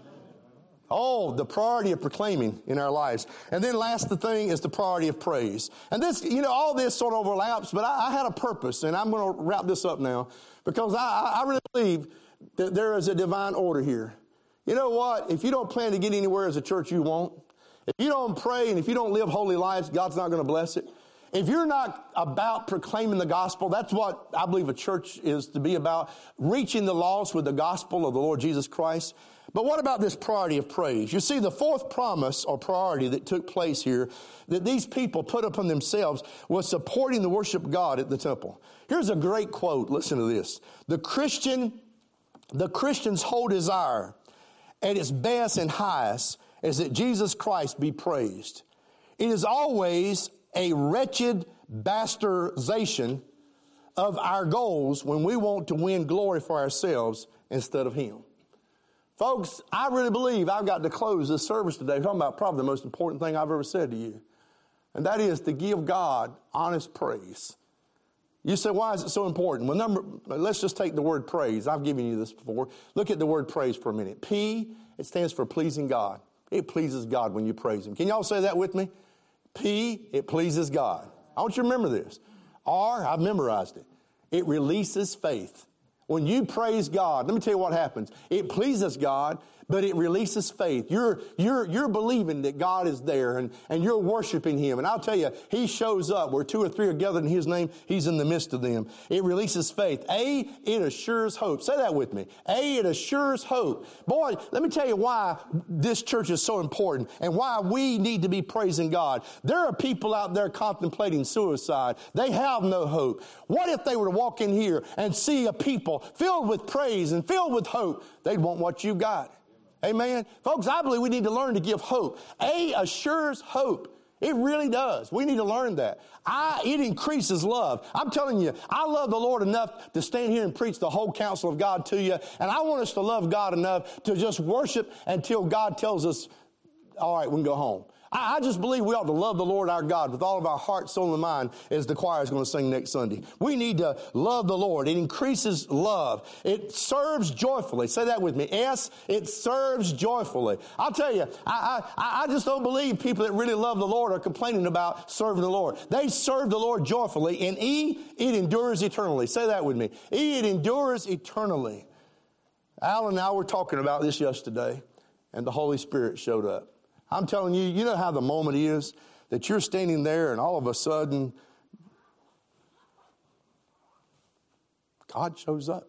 Oh, the priority of proclaiming in our lives. And then last the thing is the priority of praise. And this, you know, all this sort of overlaps, but I had a purpose, and I'm going to wrap this up now, because I really believe that there is a divine order here. You know what? If you don't plan to get anywhere as a church, you won't. If you don't pray and if you don't live holy lives, God's not going to bless it. If you're not about proclaiming the gospel, that's what I believe a church is to be about, reaching the lost with the gospel of the Lord Jesus Christ. But what about this priority of praise? You see, the 4th promise or priority that took place here that these people put upon themselves was supporting the worship of God at the temple. Here's a great quote. Listen to this. The Christian's whole desire at its best and highest is that Jesus Christ be praised. It is always a wretched bastardization of our goals when we want to win glory for ourselves instead of him. Folks, I really believe I've got to close this service today talking about probably the most important thing I've ever said to you. And that is to give God honest praise. You say, why is it so important? Well, let's just take the word praise. I've given you this before. Look at the word praise for a minute. P, it stands for pleasing God. It pleases God when you praise him. Can y'all say that with me? P, it pleases God. I want you to remember this. R, I've memorized it. It releases faith. When you praise God, let me tell you what happens. It pleases God, but it releases faith. You're believing that God is there and you're worshiping him. And I'll tell you, he shows up where 2 or 3 are gathered in his name. He's in the midst of them. It releases faith. A, it assures hope. Say that with me. A, it assures hope. Boy, let me tell you why this church is so important and why we need to be praising God. There are people out there contemplating suicide. They have no hope. What if they were to walk in here and see a people filled with praise and filled with hope? They'd want what you got. Amen. Folks, I believe we need to learn to give hope. A assures hope. It really does. We need to learn that. It increases love. I'm telling you, I love the Lord enough to stand here and preach the whole counsel of God to you. And I want us to love God enough to just worship until God tells us, all right, we can go home. I just believe we ought to love the Lord our God with all of our heart, soul, and mind, as the choir is going to sing next Sunday. We need to love the Lord. It increases love. It serves joyfully. Say that with me. S, it serves joyfully. I'll tell you, I just don't believe people that really love the Lord are complaining about serving the Lord. They serve the Lord joyfully. And E, it endures eternally. Say that with me. E, it endures eternally. Alan and I were talking about this yesterday, and the Holy Spirit showed up. I'm telling you, you know how the moment is that you're standing there and all of a sudden God shows up.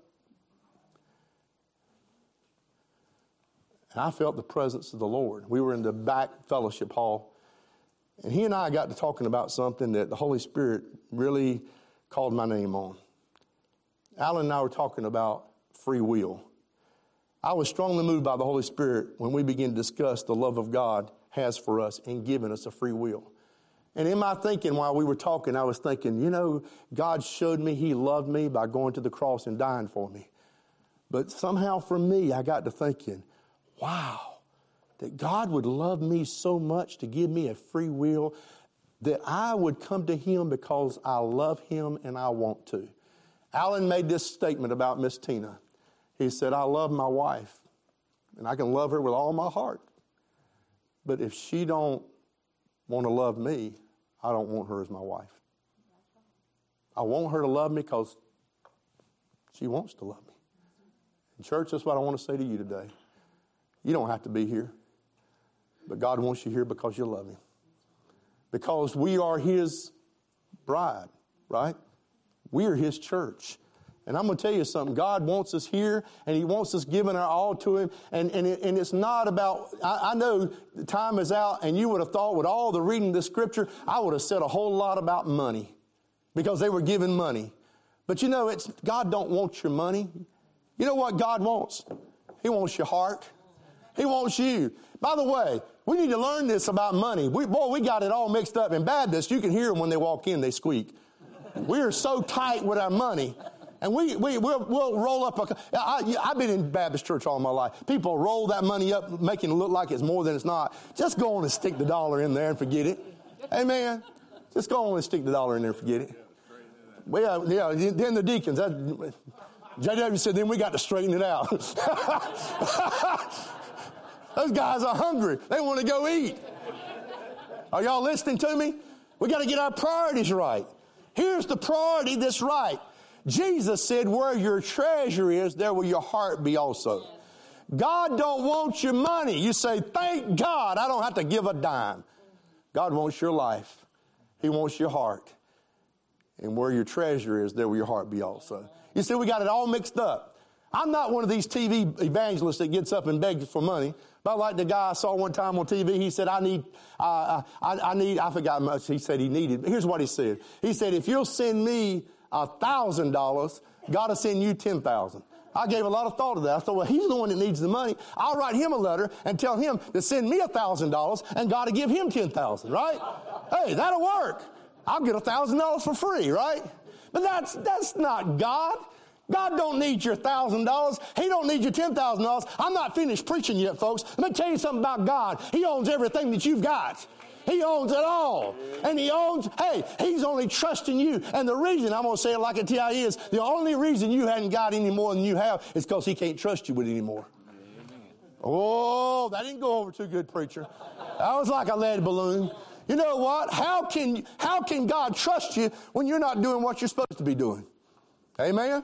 And I felt the presence of the Lord. We were in the back fellowship hall, and he and I got to talking about something that the Holy Spirit really called my name on. Alan and I were talking about free will. I was strongly moved by the Holy Spirit when we began to discuss the love of God has for us in giving us a free will. And in my thinking while we were talking, I was thinking, you know, God showed me he loved me by going to the cross and dying for me. But somehow for me, I got to thinking, wow, that God would love me so much to give me a free will that I would come to him because I love him and I want to. Alan made this statement about Miss Tina. He said, I love my wife, and I can love her with all my heart. But if she don't want to love me, I don't want her as my wife. I want her to love me because she wants to love me. And church, that's what I want to say to you today. You don't have to be here. But God wants you here because you love Him. Because we are His bride, right? We are His church. And I'm going to tell you something. God wants us here, and He wants us giving our all to Him. And it's not about, I know the time is out, and you would have thought with all the reading of this scripture, I would have said a whole lot about money because they were giving money. But you know, God don't want your money. You know what God wants? He wants your heart. He wants you. By the way, we need to learn this about money. We got it all mixed up. In Baptist, you can hear them when they walk in, they squeak. We are so tight with our money. And we'll roll up I've been in Baptist church all my life. People roll that money up, making it look like it's more than it's not. Just go on and stick the dollar in there and forget it. Amen. Just go on and stick the dollar in there and forget it. Well, yeah, then the deacons, JW said, then we got to straighten it out. Those guys are hungry. They want to go eat. Are y'all listening to me? We got to get our priorities right. Here's the priority that's right. Jesus said, where your treasure is, there will your heart be also. God don't want your money. You say, thank God I don't have to give a dime. God wants your life. He wants your heart. And where your treasure is, there will your heart be also. You see, we got it all mixed up. I'm not one of these TV evangelists that gets up and begs for money. But like the guy I saw one time on TV, he said, I forgot much he said he needed. Here's what he said. He said, if you'll send me $1,000, God will send you 10,000. I gave a lot of thought to that. I thought, well, he's the one that needs the money. I'll write him a letter and tell him to send me $1,000 and God will give him 10,000, right? Hey, that'll work. I'll get $1,000 for free, right? But that's not God. God don't need your $1,000. He don't need your $10,000. I'm not finished preaching yet, folks. Let me tell you something about God. He owns everything that you've got. He owns it all. And He's only trusting you. And the reason, I'm going to say it like it is, the only reason you hadn't got any more than you have is because He can't trust you with any more. Oh, that didn't go over too good, preacher. That was like a lead balloon. You know what? How can God trust you when you're not doing what you're supposed to be doing? Amen?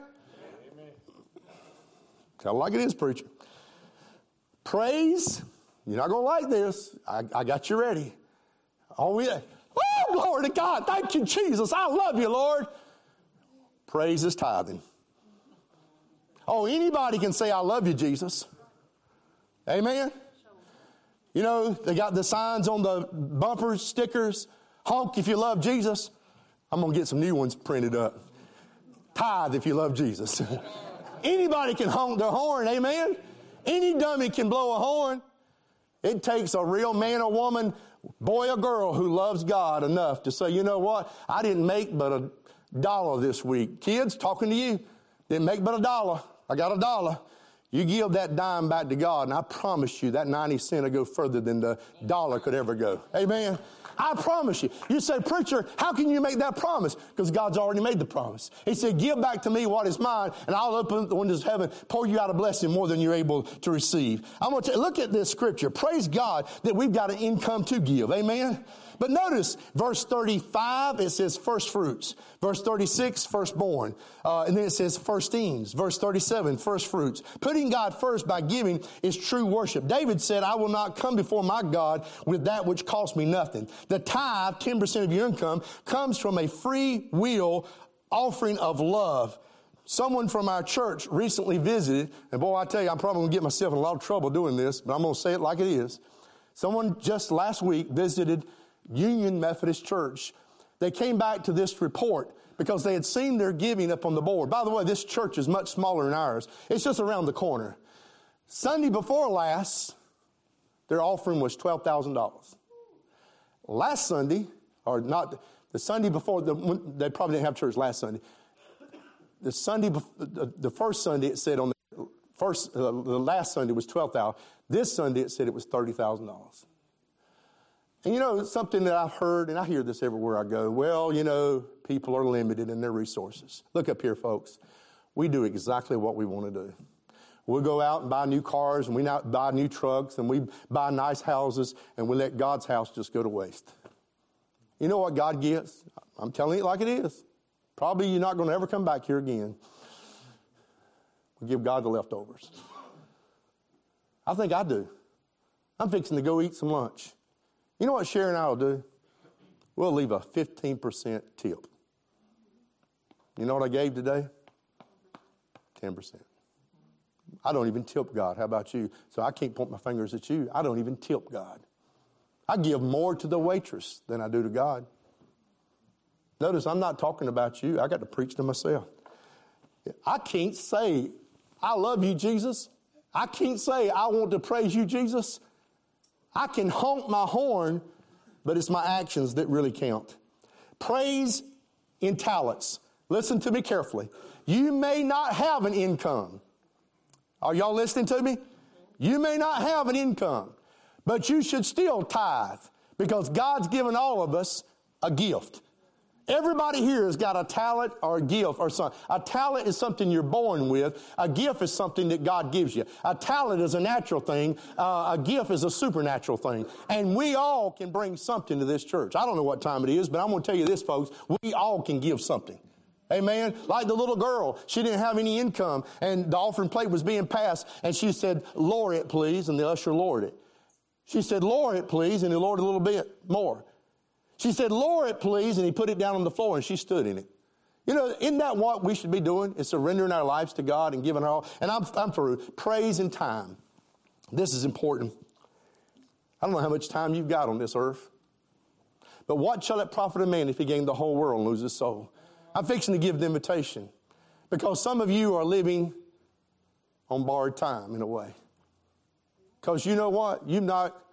Tell it like it is, preacher. Praise. You're not going to like this. I got you ready. Oh, yeah. Oh, glory to God. Thank you, Jesus. I love you, Lord. Praise is tithing. Oh, anybody can say, I love you, Jesus. Amen? You know, they got the signs on the bumpers, stickers. Honk if you love Jesus. I'm going to get some new ones printed up. Tithe if you love Jesus. Anybody can honk their horn, amen? Any dummy can blow a horn. It takes a real man or woman, boy or girl who loves God enough to say, you know what? I didn't make but $1 this week. Kids, talking to you, didn't make but $1. I got $1. You give that dime back to God, and I promise you that 90 cents will go further than the dollar could ever go. Amen? I promise you. You say, preacher, how can you make that promise? Because God's already made the promise. He said, give back to me what is mine, and I'll open the windows of heaven, pour you out a blessing more than you're able to receive. I'm going to look at this scripture. Praise God that we've got an income to give. Amen? But notice, verse 35, it says first fruits. Verse 36, firstborn. And then it says firstings. Verse 37, first fruits. Putting God first by giving is true worship. David said, I will not come before my God with that which costs me nothing. The tithe, 10% of your income, comes from a free will offering of love. Someone from our church recently visited, and boy, I tell you, I'm probably going to get myself in a lot of trouble doing this, but I'm going to say it like it is. Someone just last week visited Union Methodist Church. They came back to this report because they had seen their giving up on the board. By the way, this church is much smaller than ours. It's just around the corner. Sunday before last, their offering was $12,000. Last Sunday, or not, the Sunday before, they probably didn't have church last Sunday. The first Sunday it said on the last Sunday was $12,000. This Sunday it said it was $30,000. And you know, something that I've heard, and I hear this everywhere I go, well, you know, people are limited in their resources. Look up here, folks. We do exactly what we want to do. We'll go out and buy new cars, and we buy new trucks, and we buy nice houses, and we let God's house just go to waste. You know what God gets? I'm telling you like it is. Probably you're not going to ever come back here again. We'll give God the leftovers. I think I do. I'm fixing to go eat some lunch. You know what Sherry and I will do? We'll leave a 15% tip. You know what I gave today? 10%. I don't even tip God. How about you? So I can't point my fingers at you. I don't even tip God. I give more to the waitress than I do to God. Notice I'm not talking about you. I got to preach to myself. I can't say, I love you, Jesus. I can't say, I want to praise you, Jesus. I can honk my horn, but it's my actions that really count. Praise in talents. Listen to me carefully. You may not have an income. Are y'all listening to me? You may not have an income, but you should still tithe because God's given all of us a gift. Everybody here has got a talent or a gift or something. A talent is something you're born with. A gift is something that God gives you. A talent is a natural thing. A gift is a supernatural thing. And we all can bring something to this church. I don't know what time it is, but I'm going to tell you this, folks. We all can give something. Amen. Like the little girl, she didn't have any income, and the offering plate was being passed, and she said, "Lower it, please," and the usher lowered it. She said, "Lower it, please," and he lowered a little bit more. She said, "Lower it, please," and he put it down on the floor, and she stood in it. You know, isn't that what we should be doing? Is surrendering our lives to God and giving our all. And I'm through. Praise and time. This is important. I don't know how much time you've got on this earth. But what shall it profit a man if he gain the whole world and lose his soul? I'm fixing to give the invitation because some of you are living on borrowed time in a way. Because you know what? You've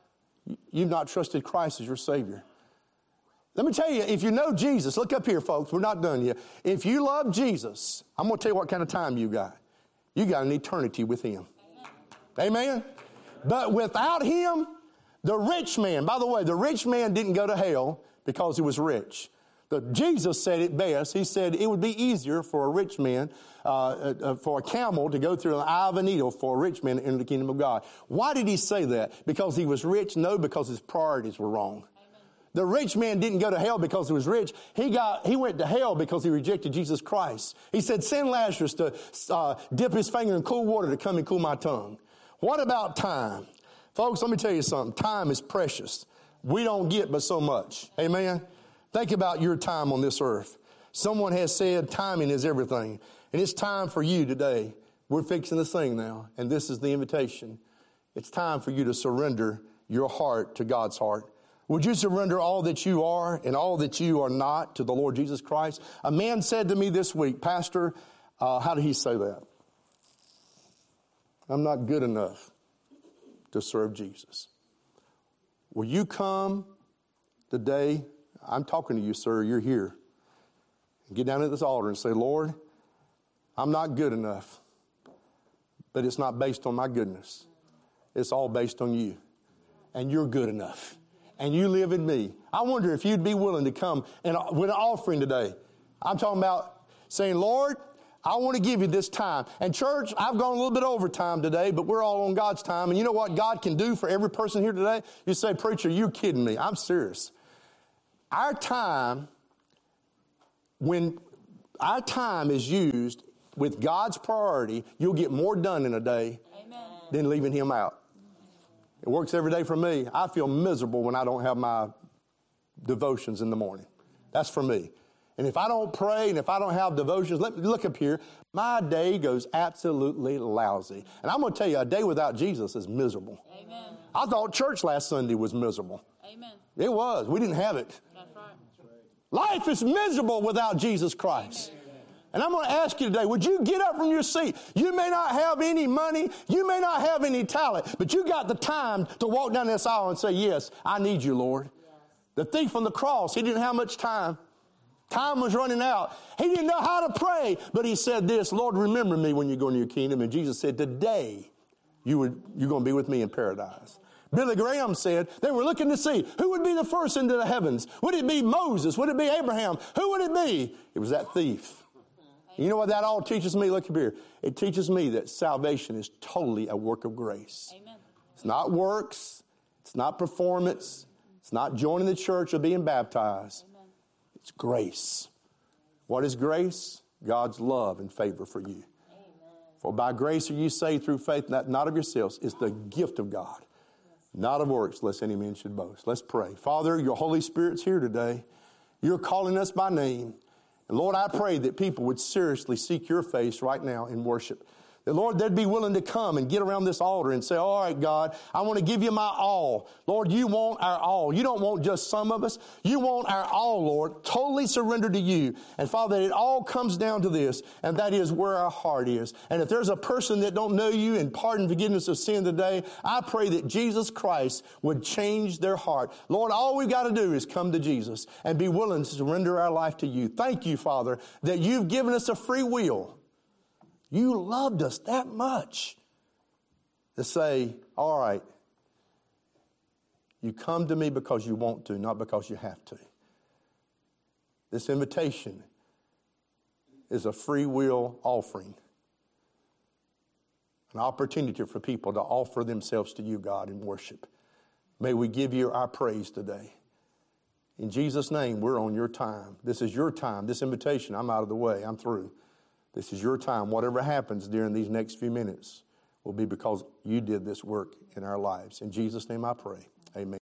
not trusted Christ as your Savior. Let me tell you, if you know Jesus, look up here, folks. We're not done yet. If you love Jesus, I'm going to tell you what kind of time you got. You got an eternity with Him. Amen? But without Him, the rich man, by the way, the rich man didn't go to hell because he was rich. Jesus said it best. He said it would be easier for a rich man, for a camel to go through an eye of a needle for a rich man into the kingdom of God. Why did he say that? Because he was rich? No, because his priorities were wrong. The rich man didn't go to hell because he was rich. He went to hell because he rejected Jesus Christ. He said, "Send Lazarus to dip his finger in cool water to come and cool my tongue." What about time? Folks, let me tell you something. Time is precious. We don't get but so much. Amen? Think about your time on this earth. Someone has said timing is everything. And it's time for you today. We're fixing to sing now. And this is the invitation. It's time for you to surrender your heart to God's heart. Would you surrender all that you are and all that you are not to the Lord Jesus Christ? A man said to me this week, "Pastor," how did he say that? "I'm not good enough to serve Jesus." Will you come today? I'm talking to you, sir. You're here. Get down at this altar and say, "Lord, I'm not good enough." But it's not based on my goodness. It's all based on you. And you're good enough. And you live in me. I wonder if you'd be willing to come and with an offering today. I'm talking about saying, "Lord, I want to give you this time." And church, I've gone a little bit over time today, but we're all on God's time. And you know what God can do for every person here today? You say, "Preacher, you're kidding me." I'm serious. Our time, when our time is used with God's priority, you'll get more done in a day than leaving Him out. It works every day for me. I feel miserable when I don't have my devotions in the morning. That's for me. And if I don't pray and if I don't have devotions, let me look up here. My day goes absolutely lousy. And I'm going to tell you, a day without Jesus is miserable. Amen. I thought church last Sunday was miserable. Amen. It was. We didn't have it. That's right. Life is miserable without Jesus Christ. Amen. And I'm going to ask you today, would you get up from your seat? You may not have any money. You may not have any talent, but you got the time to walk down this aisle and say, "Yes, I need you, Lord." Yes. The thief on the cross, he didn't have much time. Time was running out. He didn't know how to pray, but he said this, "Lord, remember me when you go into your kingdom." And Jesus said, "Today, you're going to be with me in paradise." Billy Graham said they were looking to see who would be the first into the heavens. Would it be Moses? Would it be Abraham? Who would it be? It was that thief. You know what that all teaches me? Look up here. It teaches me that salvation is totally a work of grace. Amen. It's not works. It's not performance. It's not joining the church or being baptized. Amen. It's grace. What is grace? God's love and favor for you. For by grace are you saved through faith, not of yourselves. It's the gift of God, not of works, lest any man should boast. Let's pray. Father, your Holy Spirit's here today. You're calling us by name. And Lord, I pray that people would seriously seek your face right now in worship. That, Lord, they'd be willing to come and get around this altar and say, all right, God, I want to give you my all. Lord, you want our all. You don't want just some of us. You want our all, Lord, totally surrendered to you. And Father, it all comes down to this, and that is where our heart is. And if there's a person that don't know you and pardon forgiveness of sin today, I pray that Jesus Christ would change their heart. Lord, all we've got to do is come to Jesus and be willing to surrender our life to you. Thank you, Father, that you've given us a free will. You loved us that much to say, all right, you come to me because you want to, not because you have to. This invitation is a free will offering, an opportunity for people to offer themselves to you, God, in worship. May we give you our praise today. In Jesus' name, we're on your time. This is your time. This invitation, I'm out of the way. I'm through. This is your time. Whatever happens during these next few minutes will be because you did this work in our lives. In Jesus' name I pray. Amen.